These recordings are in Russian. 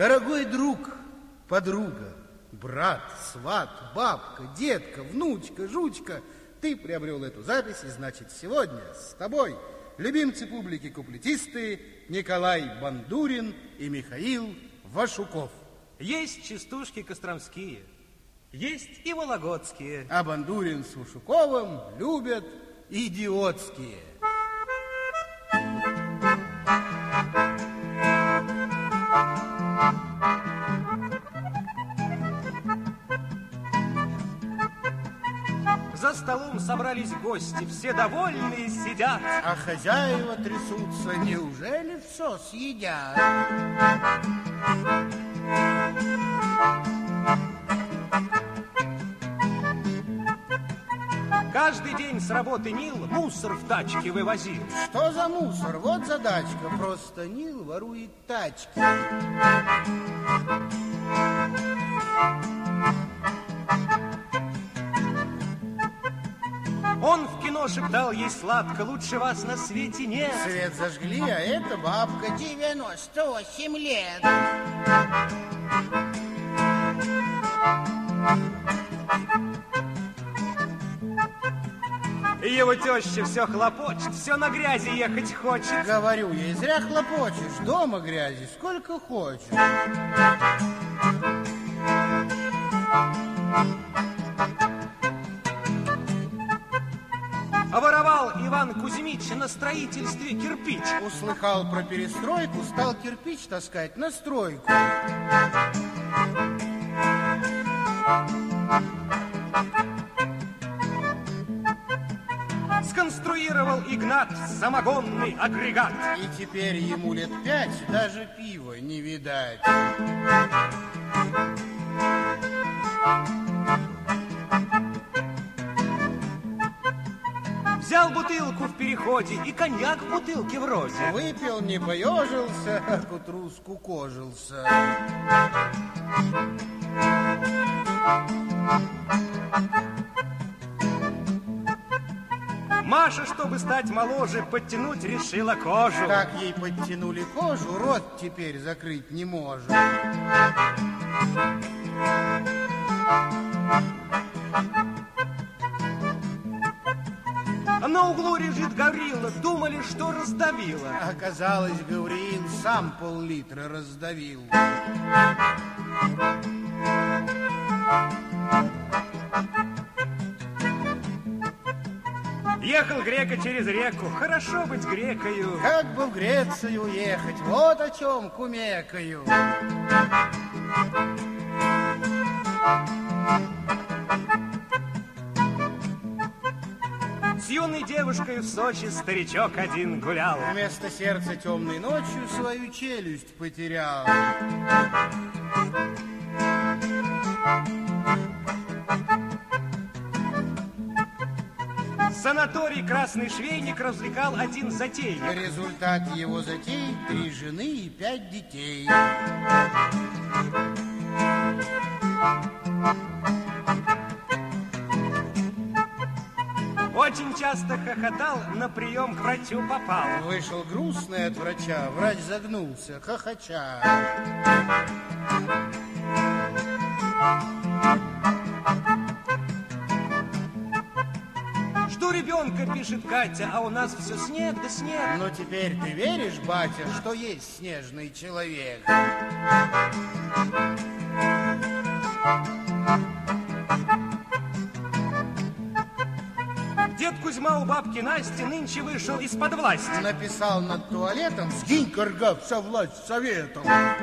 Дорогой друг, подруга, брат, сват, бабка, детка, внучка, жучка, ты приобрел эту запись, и значит сегодня с тобой любимцы публики куплетисты Николай Бандурин и Михаил Вашуков. Есть частушки костромские, есть и вологодские. А Бандурин с Вашуковым любят идиотские. За столом собрались гости, все довольные сидят. А хозяева трясутся, неужели все съедят? Каждый день с работы Нил мусор в тачке вывозил. Что за мусор? Вот задачка. Просто Нил ворует тачки. Он в кино шептал ей сладко: лучше вас на свете нет. Свет зажгли, а эта бабка 98 лет. Его теща все хлопочет, все на грязи ехать хочет. Говорю ей, зря хлопочешь, дома грязи сколько хочешь. Воровал Иван Кузьмич на строительстве кирпич. Услыхал про перестройку, стал кирпич таскать на стройку. Сконструировал Игнат самогонный агрегат. И теперь ему лет 5, даже пива не видать. Взял бутылку в переходе и коньяк в бутылке вроде. Выпил, не поежился, а к утру скукожился. Маша, чтобы стать моложе, подтянуть решила кожу. Как ей подтянули кожу, рот теперь закрыть не может. На углу лежит Гаврила, думали, что раздавила. Оказалось, Гавриил сам пол-литра раздавил. Ехал грека через реку, хорошо быть грекою. Как бы в Грецию ехать, вот о чем кумекаю. С юной девушкой в Сочи старичок один гулял. Вместо сердца темной ночью свою челюсть потерял. Санаторий «Красный швейник» развлекал один затейник. Результат его затей — 3 жены и 5 детей. Очень часто хохотал, на прием к врачу попал. Вышел грустный от врача, врач загнулся, хохоча. Жду ребенка, пишет Катя, а у нас все снег да снег. Но теперь ты веришь, батя, что есть снежный человек? Дед Кузьма у бабки Насти нынче вышел из-под власти. Написал над туалетом: «Сгинь, корга, вся власть советом».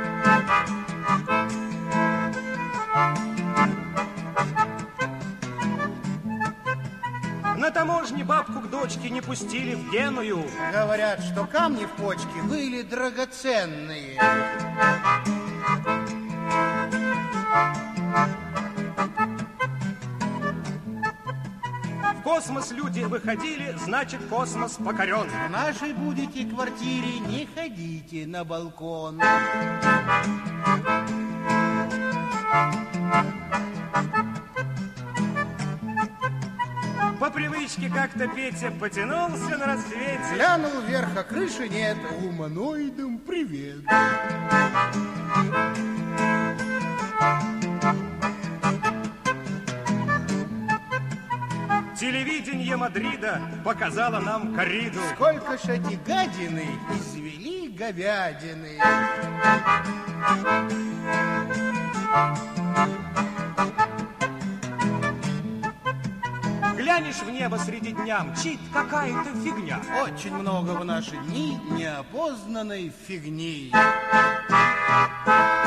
На таможне бабку к дочке не пустили в Геную. Говорят, что камни в почке были драгоценные. В космос люди выходили, значит, космос покорен. В нашей будете квартире не ходите на балкон. По привычке как-то Петя потянулся на рассвете. Глянул вверх, а крыши нет. Гуманоидам привет. Телевидение Мадрида показало нам корриду. Сколько ж эти гадины извели говядины. Глянешь в небо среди дня, мчит какая-то фигня. Очень много в наши дни неопознанной фигни.